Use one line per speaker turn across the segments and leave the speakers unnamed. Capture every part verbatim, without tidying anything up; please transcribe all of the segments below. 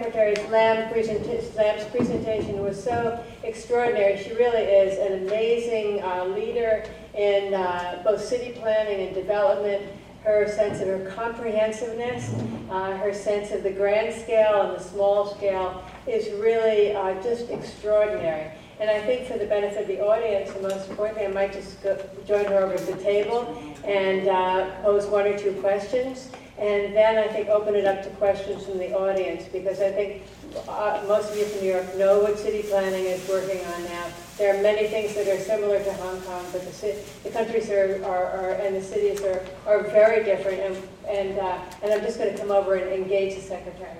Secretary Lam presenta- Lam's presentation was so extraordinary. She really is an amazing uh, leader in uh, both city planning and development. Her sense of her comprehensiveness, uh, her sense of the grand scale and the small scale is really uh, just extraordinary. And I think for the benefit of the audience, and most importantly, I might just go, join her over at the table and uh, pose one or two questions. And then I think open it up to questions from the audience, because I think uh, most of you from New York know what city planning is working on now. There are many things that are similar to Hong Kong, but the, the countries are, are, are and the cities are, are very different. And, and, uh, and I'm just going to come over and engage the Secretary.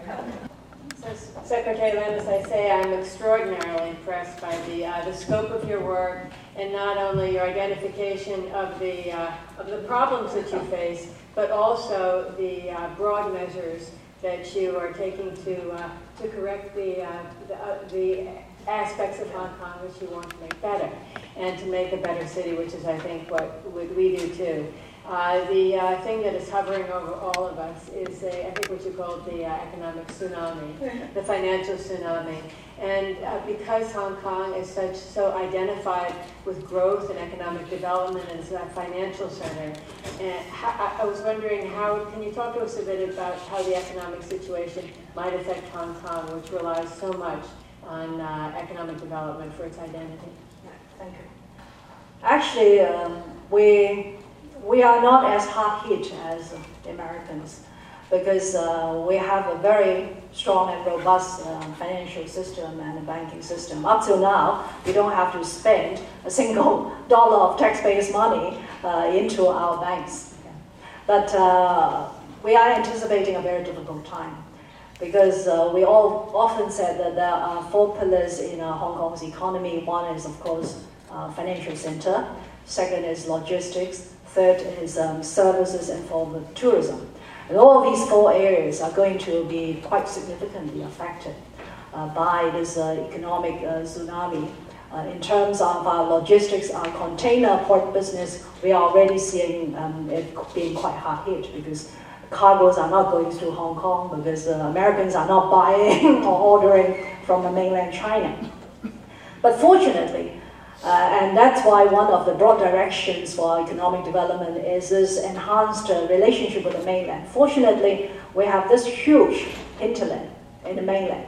So, Secretary Lam, as I say, I'm extraordinarily impressed by the, uh, the scope of your work, and not only your identification of the, uh, of the problems that you face, but also the uh, broad measures that you are taking to, uh, to correct the, uh, the, uh, the aspects of Hong Kong which you want to make better, and to make a better city, which is, I think, what, what we do too. Uh, the uh, thing that is hovering over all of us is, a, I think, what you call the uh, economic tsunami, the financial tsunami. And uh, because Hong Kong is such so identified with growth and economic development as a financial center, and how, I was wondering, how can you talk to us a bit about how the economic situation might affect Hong Kong, which relies so much on uh, economic development for its identity?
Yeah, thank you. Actually, um, we. We are not as hard hit as the Americans, because uh, we have a very strong and robust uh, financial system and a banking system. Up till now, we don't have to spend a single dollar of taxpayers' money uh, into our banks. But uh, we are anticipating a very difficult time, because uh, we all often said that there are four pillars in uh, Hong Kong's economy. One is, of course, uh, financial center. Second is logistics. Third is um, services, and fourth, tourism. And all of these four areas are going to be quite significantly affected uh, by this uh, economic uh, tsunami. Uh, in terms of our logistics, our container port business, we are already seeing um, it being quite hard hit, because cargoes are not going through Hong Kong, because uh, Americans are not buying or ordering from the mainland China. But fortunately, Uh, and that's why one of the broad directions for economic development is this enhanced uh, relationship with the mainland. Fortunately, we have this huge hinterland in the mainland.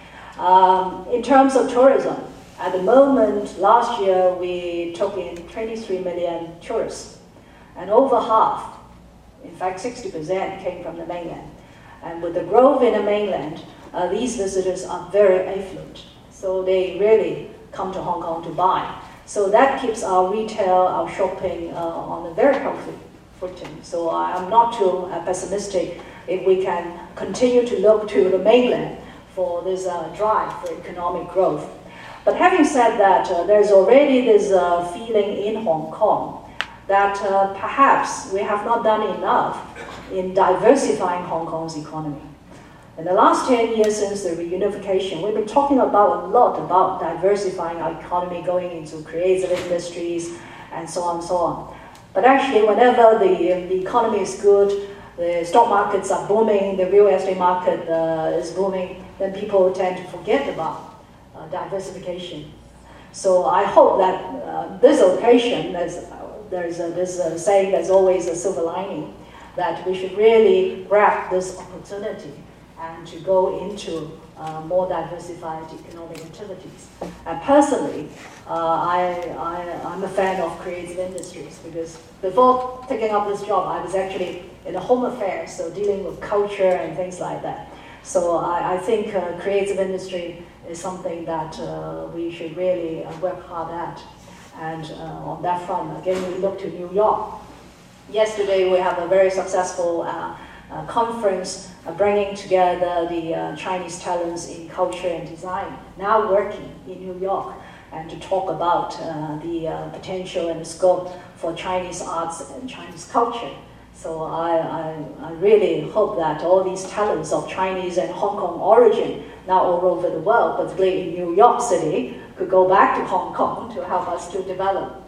Um, in terms of tourism, at the moment, last year we took in twenty-three million tourists, and over half, in fact sixty percent, came from the mainland. And with the growth in the mainland, uh, these visitors are very affluent, so they really come to Hong Kong to buy. So that keeps our retail, our shopping uh, on a very healthy footing. So I'm not too uh, pessimistic if we can continue to look to the mainland for this uh, drive for economic growth. But having said that, uh, there's already this uh, feeling in Hong Kong that uh, perhaps we have not done enough in diversifying Hong Kong's economy. In the last ten years since the reunification, we've been talking about a lot about diversifying our economy, going into creative industries, and so on and so on. But actually, whenever the, the economy is good, the stock markets are booming, the real estate market uh, is booming, then people tend to forget about uh, diversification. So I hope that uh, this occasion, there's, there's a, this uh, saying, there's always a silver lining, that we should really grab this opportunity and to go into uh, more diversified economic activities. And personally, uh, I, I, I'm a fan of creative industries, because before taking up this job, I was actually in the home affairs, so dealing with culture and things like that. So I, I think uh, creative industry is something that uh, we should really uh, work hard at. And uh, on that front, again, we look to New York. Yesterday, we have a very successful uh, uh, conference uh, bringing together the uh, Chinese talents in culture and design, now working in New York, and to talk about uh, the uh, potential and the scope for Chinese arts and Chinese culture. So I, I, I really hope that all these talents of Chinese and Hong Kong origin, now all over the world, particularly in New York City, could go back to Hong Kong to help us to develop.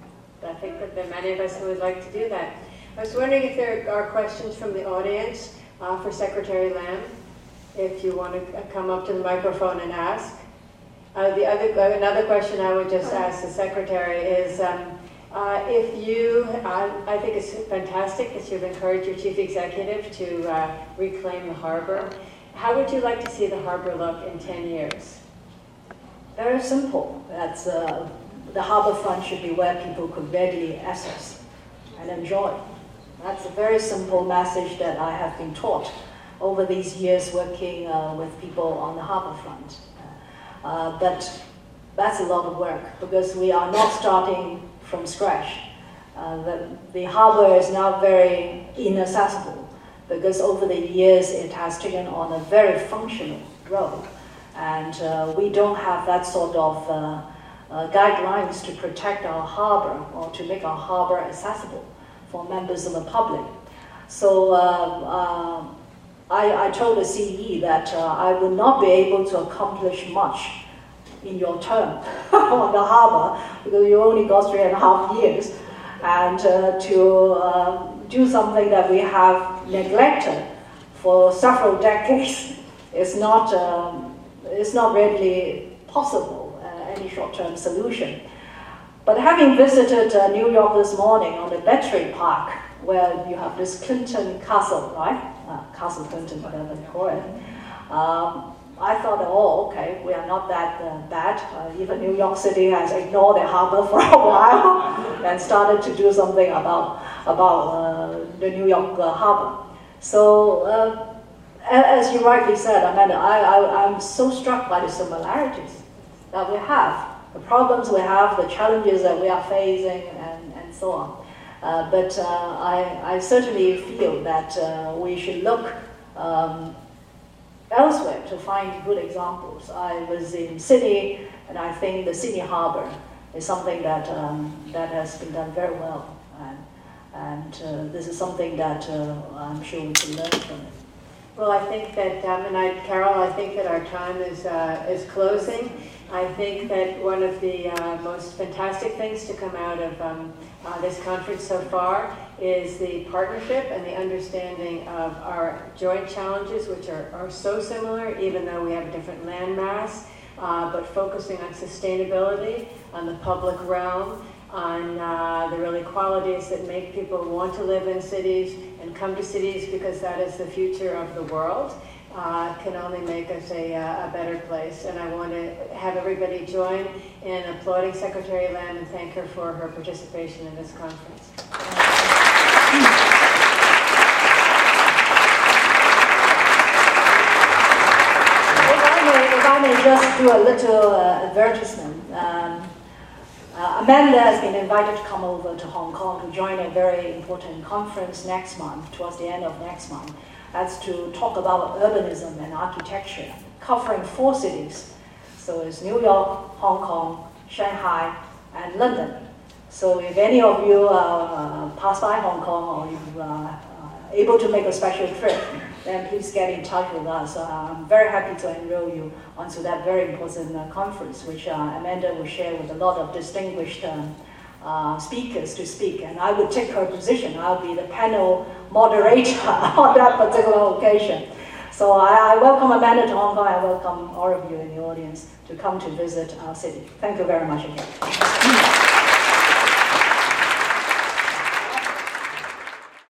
I think that there are many of us who would like to do that. I was wondering if there are questions from the audience uh, for Secretary Lam. if you want to come up to the microphone and ask. Uh, the other, another question I would just ask the Secretary is, um, uh, if you, uh, I think it's fantastic that you've encouraged your Chief Executive to uh, reclaim the harbor. How would you like to see the harbor look in ten years?
Very simple. That's, uh, the harborfront should be where people could readily access and enjoy. That's a very simple message that I have been taught over these years working uh, with people on the harborfront. Uh, but that's a lot of work because we are not starting from scratch. Uh, the, the harbor is now very inaccessible because over the years it has taken on a very functional role. And uh, we don't have that sort of uh, uh, guidelines to protect our harbor or to make our harbor accessible for members of the public. So uh, uh, I, I told the C E that uh, I would not be able to accomplish much in your term on the harbor because you only got three and a half years. And uh, to uh, do something that we have neglected for several decades is not, um, is not readily possible, uh, any short-term solution. But having visited uh, New York this morning on the Battery Park, where you have this Clinton Castle, right? Uh, Castle Clinton, whatever they call it. Um, I thought, oh, okay, we are not that uh, bad. Uh, even New York City has ignored the harbor for a while and started to do something about, about uh, the New York uh, harbor. So, uh, as you rightly said, Amanda, I, I, I'm so struck by the similarities that we have, the problems we have, the challenges that we are facing, and, and so on. Uh, but uh, I, I certainly feel that uh, we should look um, elsewhere to find good examples. I was in Sydney, and I think the Sydney Harbour is something that um, that has been done very well, and, and uh, this is something that uh, I'm sure we can learn from it.
Well, I think that, um, and I, Carol, I think that our time is uh, is closing. I think that one of the uh, most fantastic things to come out of um, uh, this conference so far is the partnership and the understanding of our joint challenges, which are, are so similar, even though we have a different land mass, uh, but focusing on sustainability, on the public realm, on uh, the really qualities that make people want to live in cities and come to cities because that is the future of the world. Uh, can only make us a, uh, a better place. And I want to have everybody join in applauding Secretary Lam and thank her for her participation in this conference.
If I may, if I may just do a little uh, advertisement. Um, uh, Amanda has been invited to come over to Hong Kong to join a very important conference next month, towards the end of next month. That's to talk about urbanism and architecture, covering four cities. So it's New York, Hong Kong, Shanghai, and London. So if any of you uh, pass by Hong Kong or you're uh, uh, able to make a special trip, then please get in touch with us. Uh, I'm very happy to enroll you onto that very important uh, conference, which uh, Amanda will share with a lot of distinguished um, Uh, speakers to speak, and I would take her position. I'll be the panel moderator on that particular occasion. So I, I welcome Amanda to Hong Kong. I welcome all of you in the audience to come to visit our city. Thank you very much again.